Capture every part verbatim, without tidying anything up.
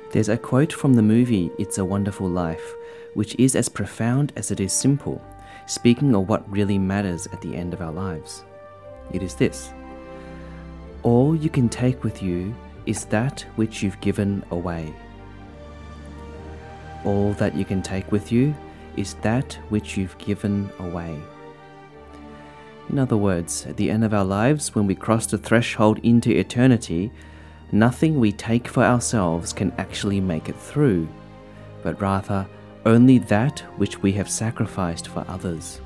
There's a quote from the movie It's a Wonderful Life, which is as profound as it is simple, speaking of what really matters at the end of our lives. It is this: all you can take with you is that which you've given away. All that you can take with you is that which you've given away. In other words, at the end of our lives, when we cross the threshold into eternity, nothing we take for ourselves can actually make it through, but rather only that which we have sacrificed for others.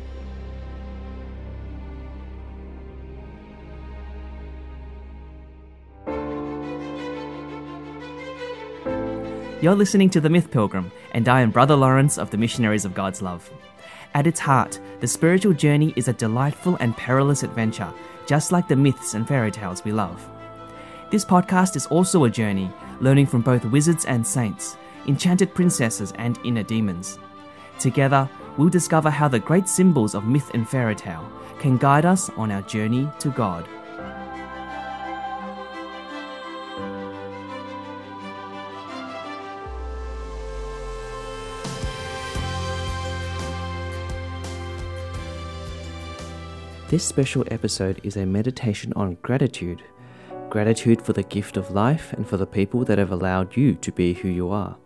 You're listening to The Myth Pilgrim, and I am Brother Lawrence of the Missionaries of God's Love. At its heart, the spiritual journey is a delightful and perilous adventure, just like the myths and fairy tales we love. This podcast is also a journey, learning from both wizards and saints, enchanted princesses and inner demons. Together, we'll discover how the great symbols of myth and fairy tale can guide us on our journey to God. This special episode is a meditation on gratitude. Gratitude for the gift of life and for the people that have allowed you to be who you are.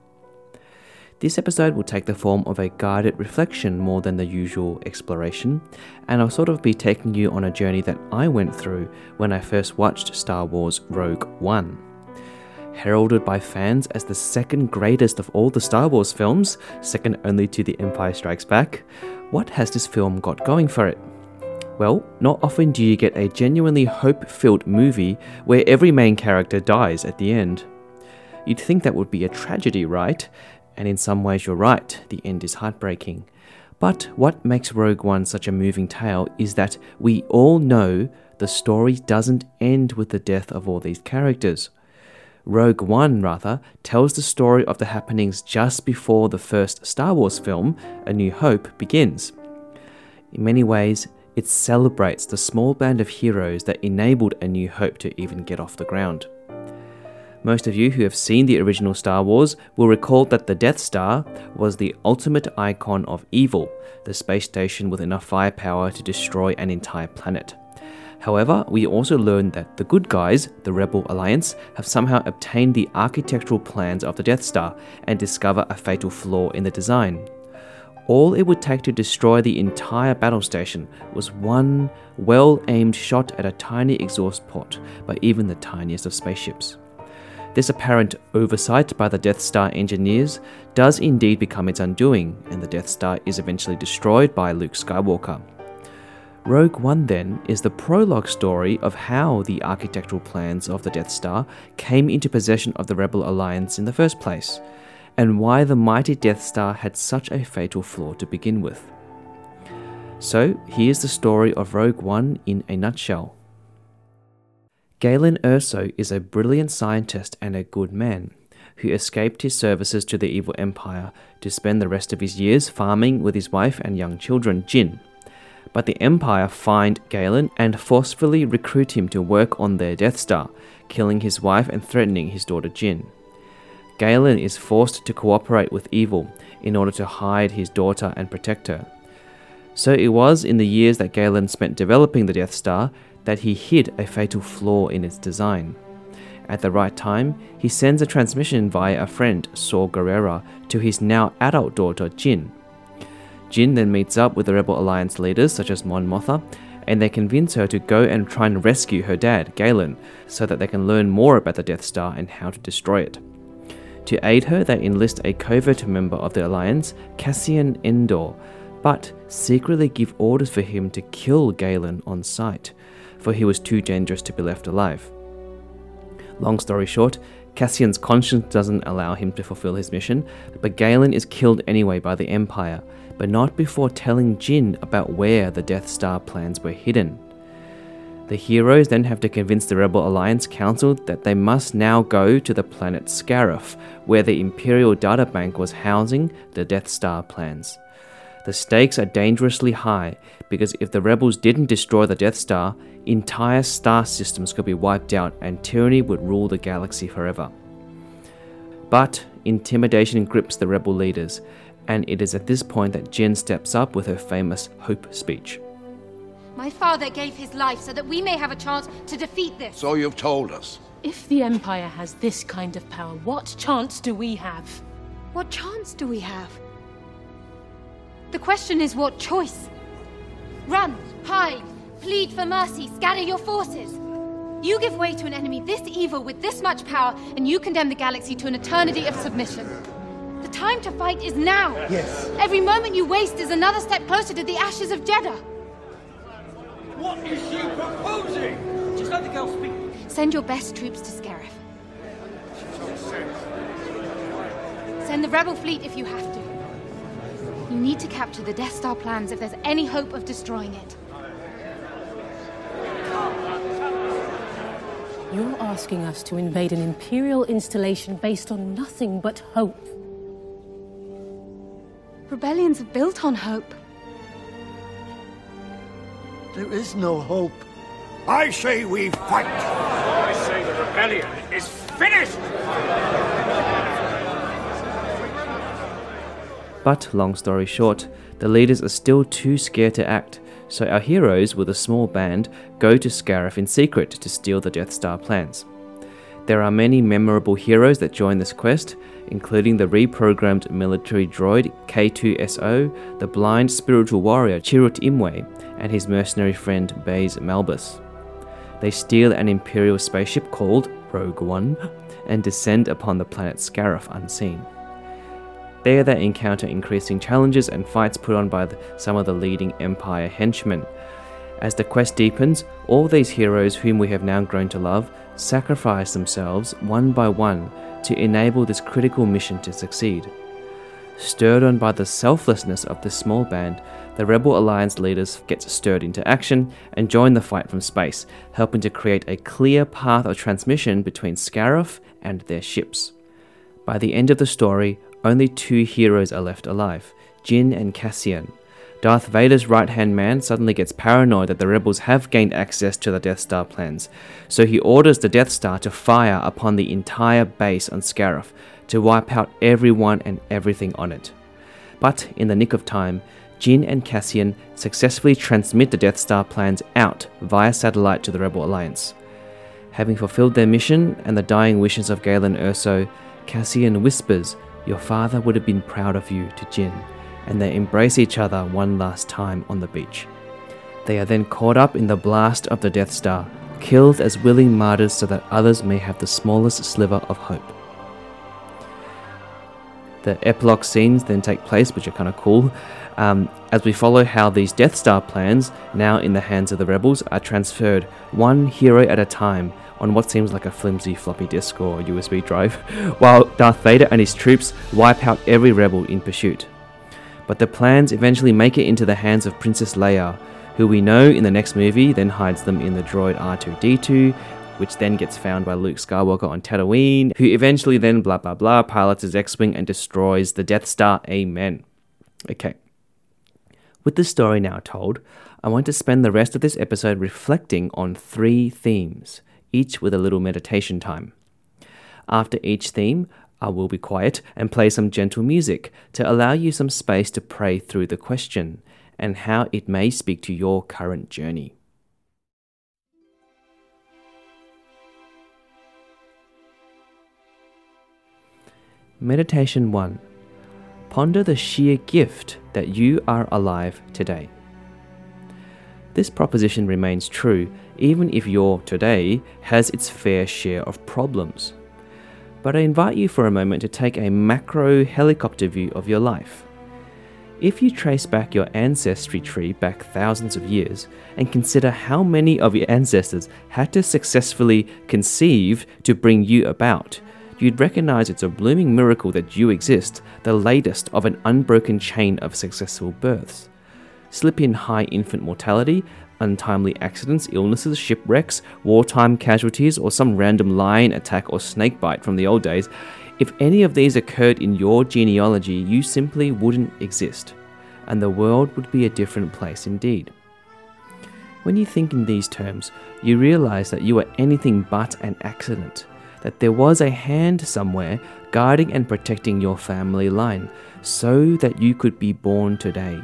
This episode will take the form of a guided reflection more than the usual exploration, and I'll sort of be taking you on a journey that I went through when I first watched Star Wars Rogue One. Heralded by fans as the second greatest of all the Star Wars films, second only to The Empire Strikes Back, what has this film got going for it? Well, not often do you get a genuinely hope-filled movie where every main character dies at the end. You'd think that would be a tragedy, right? And in some ways you're right, the end is heartbreaking. But what makes Rogue One such a moving tale is that we all know the story doesn't end with the death of all these characters. Rogue One, rather, tells the story of the happenings just before the first Star Wars film, A New Hope, begins. In many ways, it celebrates the small band of heroes that enabled A New Hope to even get off the ground. Most of you who have seen the original Star Wars will recall that the Death Star was the ultimate icon of evil, the space station with enough firepower to destroy an entire planet. However, we also learned that the good guys, the Rebel Alliance, have somehow obtained the architectural plans of the Death Star and discover a fatal flaw in the design. All it would take to destroy the entire battle station was one well-aimed shot at a tiny exhaust port by even the tiniest of spaceships. This apparent oversight by the Death Star engineers does indeed become its undoing, and the Death Star is eventually destroyed by Luke Skywalker. Rogue One, then, is the prologue story of how the architectural plans of the Death Star came into possession of the Rebel Alliance in the first place, and why the mighty Death Star had such a fatal flaw to begin with. So, here's the story of Rogue One in a nutshell. Galen Erso is a brilliant scientist and a good man, who escaped his services to the evil Empire to spend the rest of his years farming with his wife and young children, Jyn. But the Empire find Galen and forcefully recruit him to work on their Death Star, killing his wife and threatening his daughter Jyn. Galen is forced to cooperate with evil in order to hide his daughter and protect her. So it was in the years that Galen spent developing the Death Star that he hid a fatal flaw in its design. At the right time, he sends a transmission via a friend, Saw Gerrera, to his now adult daughter, Jyn. Jyn then meets up with the Rebel Alliance leaders such as Mon Mothma, and they convince her to go and try and rescue her dad, Galen, so that they can learn more about the Death Star and how to destroy it. To aid her, they enlist a covert member of the Alliance, Cassian Andor, but secretly give orders for him to kill Galen on sight, for he was too dangerous to be left alive. Long story short, Cassian's conscience doesn't allow him to fulfill his mission, but Galen is killed anyway by the Empire, but not before telling Jyn about where the Death Star plans were hidden. The heroes then have to convince the Rebel Alliance Council that they must now go to the planet Scarif, where the Imperial Databank was housing the Death Star plans. The stakes are dangerously high, because if the rebels didn't destroy the Death Star, entire star systems could be wiped out and tyranny would rule the galaxy forever. But intimidation grips the rebel leaders, and it is at this point that Jin steps up with her famous hope speech. My father gave his life so that we may have a chance to defeat this. So you've told us. If the Empire has this kind of power, what chance do we have? What chance do we have? The question is what choice? Run, hide, plead for mercy, scatter your forces. You give way to an enemy this evil with this much power, and you condemn the galaxy to an eternity of submission. The time to fight is now. Yes. Every moment you waste is another step closer to the ashes of Jeddah. What is she proposing? Just let the girl speak. Send your best troops to Scarif. Send the rebel fleet if you have to. You need to capture the Death Star plans if there's any hope of destroying it. You're asking us to invade an Imperial installation based on nothing but hope. Rebellions are built on hope. There is no hope. I say we fight. I say the rebellion is finished! But, long story short, the leaders are still too scared to act, so our heroes, with a small band, go to Scarif in secret to steal the Death Star plans. There are many memorable heroes that join this quest, including the reprogrammed military droid K two S O, the blind spiritual warrior Chirrut Imwe, and his mercenary friend Baze Malbus. They steal an Imperial spaceship called Rogue One and descend upon the planet Scarif unseen. There they encounter increasing challenges and fights put on by the, some of the leading Empire henchmen. As the quest deepens, all these heroes whom we have now grown to love sacrifice themselves one by one to enable this critical mission to succeed. Stirred on by the selflessness of this small band, the Rebel Alliance leaders get stirred into action and join the fight from space, helping to create a clear path of transmission between Scarif and their ships. By the end of the story, only two heroes are left alive, Jin and Cassian. Darth Vader's right-hand man suddenly gets paranoid that the rebels have gained access to the Death Star plans, so he orders the Death Star to fire upon the entire base on Scarif to wipe out everyone and everything on it. But in the nick of time, Jin and Cassian successfully transmit the Death Star plans out via satellite to the Rebel Alliance. Having fulfilled their mission and the dying wishes of Galen Erso, Cassian whispers, "Your father would have been proud of you," to Jin, and they embrace each other one last time on the beach. They are then caught up in the blast of the Death Star, killed as willing martyrs so that others may have the smallest sliver of hope. The epilogue scenes then take place, which are kind of cool, um, as we follow how these Death Star plans, now in the hands of the rebels, are transferred one hero at a time on what seems like a flimsy floppy disk or U S B drive, while Darth Vader and his troops wipe out every rebel in pursuit. But the plans eventually make it into the hands of Princess Leia, who we know in the next movie then hides them in the droid R two D two, which then gets found by Luke Skywalker on Tatooine, who eventually then blah blah blah pilots his X-Wing and destroys the Death Star. Amen. Okay. With the story now told, I want to spend the rest of this episode reflecting on three themes, each with a little meditation time. After each theme, I will be quiet and play some gentle music to allow you some space to pray through the question and how it may speak to your current journey. Meditation one. Ponder the sheer gift that you are alive today. This proposition remains true even if your today has its fair share of problems. But I invite you for a moment to take a macro helicopter view of your life. If you trace back your ancestry tree back thousands of years and consider how many of your ancestors had to successfully conceive to bring you about, you'd recognize it's a blooming miracle that you exist, the latest of an unbroken chain of successful births. Slip in high infant mortality, untimely accidents, illnesses, shipwrecks, wartime casualties, or some random lion attack or snakebite from the old days. If any of these occurred in your genealogy, you simply wouldn't exist, and the world would be a different place indeed. When you think in these terms, you realize that you are anything but an accident, that there was a hand somewhere guiding and protecting your family line so that you could be born today.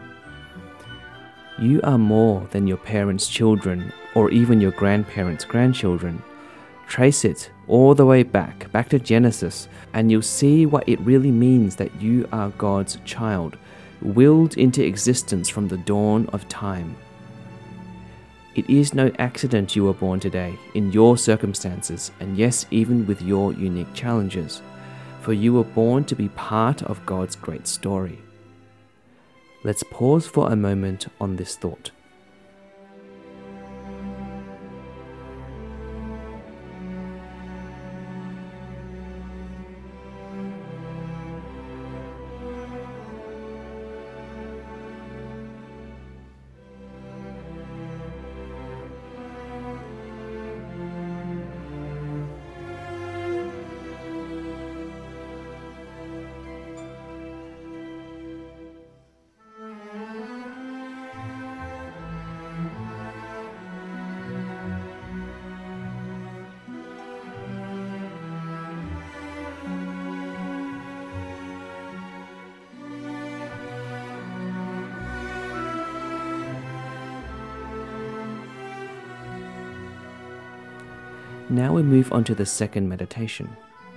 You are more than your parents' children or even your grandparents' grandchildren. Trace it all the way back, back to Genesis, and you'll see what it really means that you are God's child, willed into existence from the dawn of time. It is no accident you were born today, in your circumstances, and yes, even with your unique challenges, for you were born to be part of God's great story. Let's pause for a moment on this thought. Now we move on to the second meditation.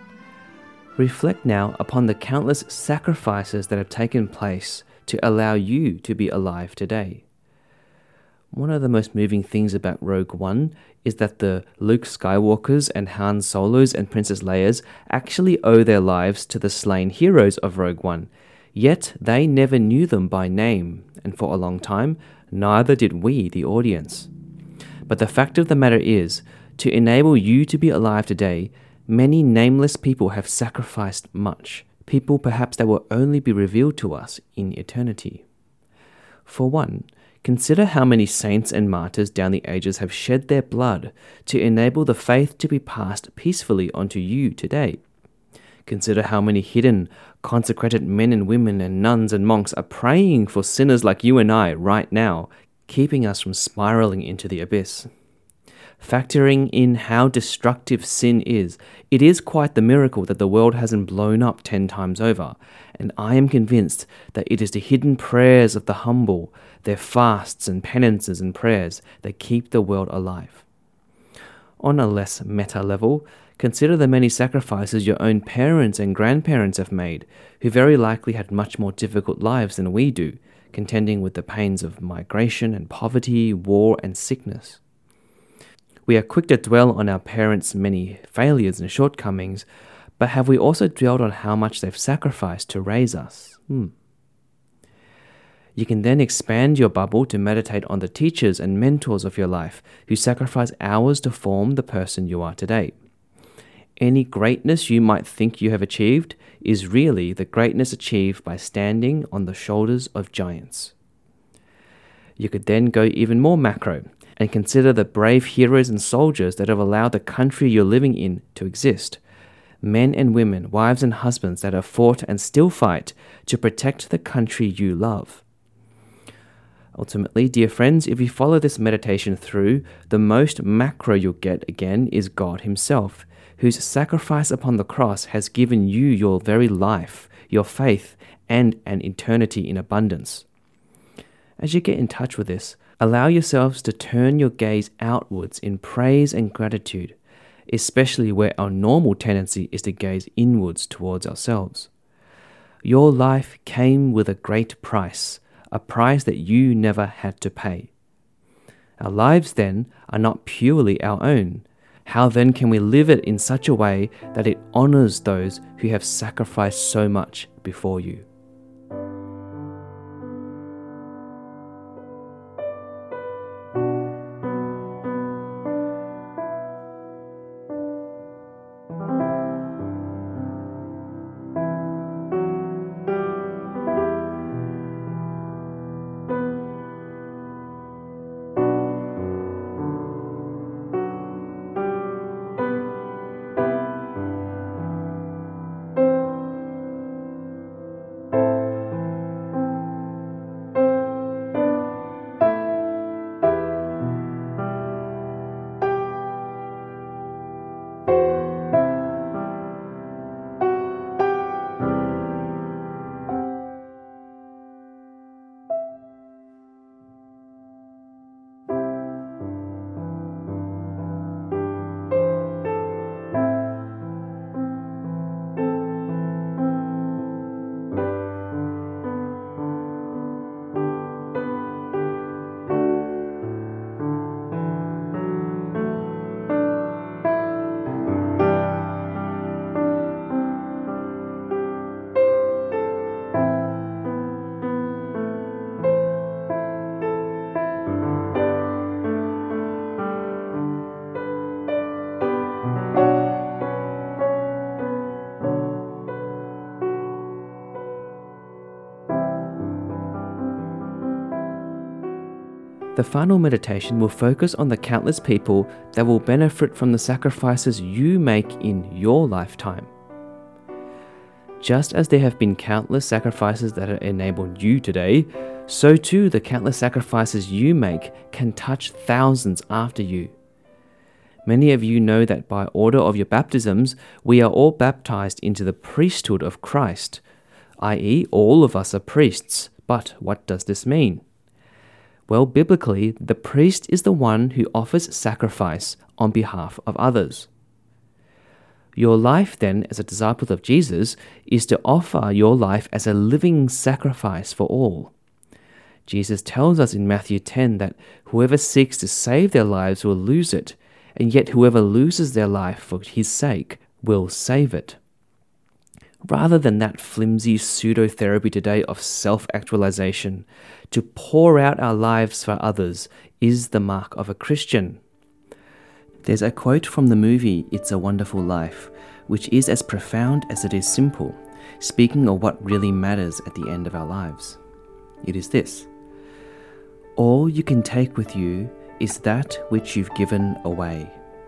Reflect now upon the countless sacrifices that have taken place to allow you to be alive today. One of the most moving things about Rogue One is that the Luke Skywalkers and Han Solos and Princess Leias actually owe their lives to the slain heroes of Rogue One, yet they never knew them by name, and for a long time, neither did we, the audience. But the fact of the matter is, to enable you to be alive today, many nameless people have sacrificed much, people perhaps that will only be revealed to us in eternity. For one, consider how many saints and martyrs down the ages have shed their blood to enable the faith to be passed peacefully onto you today. Consider how many hidden, consecrated men and women and nuns and monks are praying for sinners like you and I right now, keeping us from spiraling into the abyss. Factoring in how destructive sin is, it is quite the miracle that the world hasn't blown up ten times over, and I am convinced that it is the hidden prayers of the humble, their fasts and penances and prayers, that keep the world alive. On a less meta level, consider the many sacrifices your own parents and grandparents have made, who very likely had much more difficult lives than we do, contending with the pains of migration and poverty, war and sickness. We are quick to dwell on our parents' many failures and shortcomings, but have we also dwelled on how much they've sacrificed to raise us? Hmm. You can then expand your bubble to meditate on the teachers and mentors of your life who sacrifice hours to form the person you are today. Any greatness you might think you have achieved is really the greatness achieved by standing on the shoulders of giants. You could then go even more macro and consider the brave heroes and soldiers that have allowed the country you're living in to exist. Men and women, wives and husbands that have fought and still fight to protect the country you love. Ultimately, dear friends, if you follow this meditation through, the most macro you'll get again is God Himself, whose sacrifice upon the cross has given you your very life, your faith, and an eternity in abundance. As you get in touch with this, allow yourselves to turn your gaze outwards in praise and gratitude, especially where our normal tendency is to gaze inwards towards ourselves. Your life came with a great price, a price that you never had to pay. Our lives, then, are not purely our own. How then can we live it in such a way that it honors those who have sacrificed so much before you? The final meditation will focus on the countless people that will benefit from the sacrifices you make in your lifetime. Just as there have been countless sacrifices that have enabled you today, so too the countless sacrifices you make can touch thousands after you. Many of you know that by order of your baptisms, we are all baptized into the priesthood of Christ, that is, all of us are priests. But what does this mean? Well, biblically, the priest is the one who offers sacrifice on behalf of others. Your life, then, as a disciple of Jesus, is to offer your life as a living sacrifice for all. Jesus tells us in Matthew ten that whoever seeks to save their lives will lose it, and yet whoever loses their life for his sake will save it. Rather than that flimsy pseudo-therapy today of self-actualization, to pour out our lives for others is the mark of a Christian. There's a quote from the movie It's a Wonderful Life, which is as profound as it is simple, speaking of what really matters at the end of our lives. It is this: all you can take with you is that which you've given away.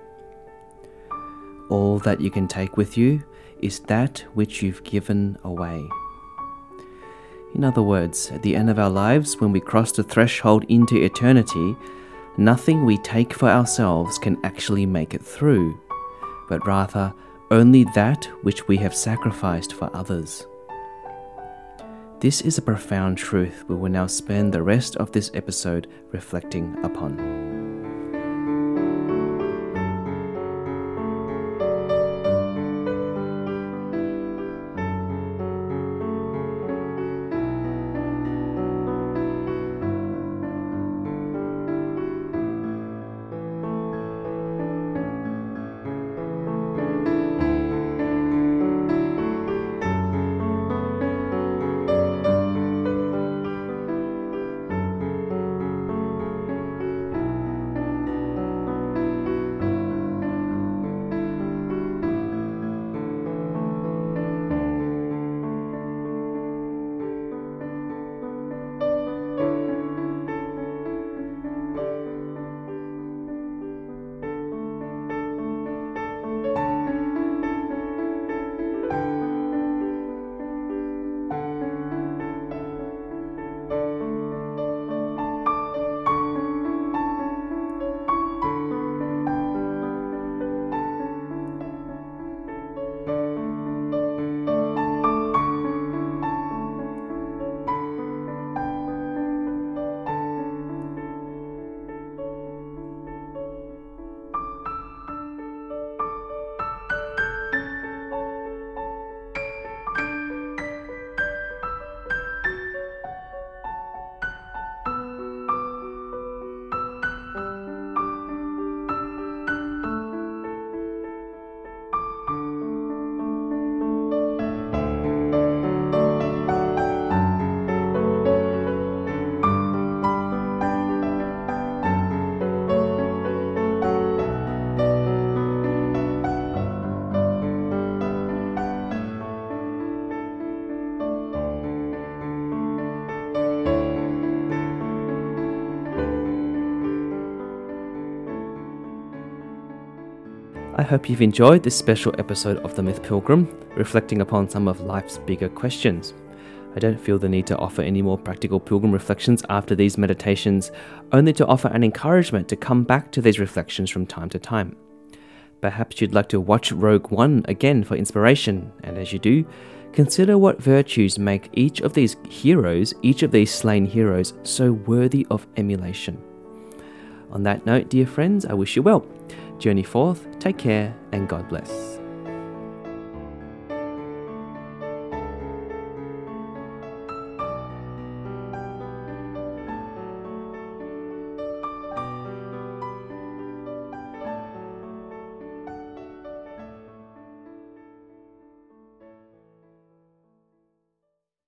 All that you can take with you is that which you've given away. In other words, at the end of our lives, when we cross the threshold into eternity, nothing we take for ourselves can actually make it through, but rather only that which we have sacrificed for others. This is a profound truth we will now spend the rest of this episode reflecting upon. I hope you've enjoyed this special episode of The Myth Pilgrim, reflecting upon some of life's bigger questions. I don't feel the need to offer any more practical pilgrim reflections after these meditations, only to offer an encouragement to come back to these reflections from time to time. Perhaps you'd like to watch Rogue One again for inspiration, and as you do, consider what virtues make each of these heroes, each of these slain heroes, so worthy of emulation. On that note, dear friends, I wish you well. Journey forth, take care, and God bless.